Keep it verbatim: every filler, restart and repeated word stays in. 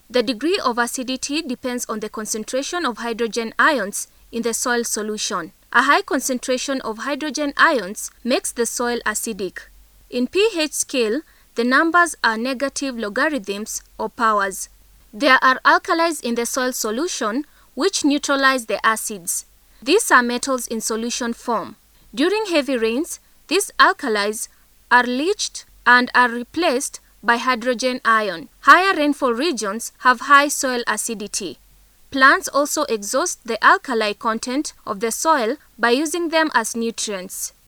The degree of acidity depends on the concentration of hydrogen ions in the soil solution. A high concentration of hydrogen ions makes the soil acidic. In pH scale, the numbers are negative logarithms or powers. There are alkalis in the soil solution which neutralize the acids. These are metals in solution form. During heavy rains, these alkalis are leached and are replaced by hydrogen ion. Higher rainfall regions have high soil acidity. Plants also exhaust the alkali content of the soil by using them as nutrients.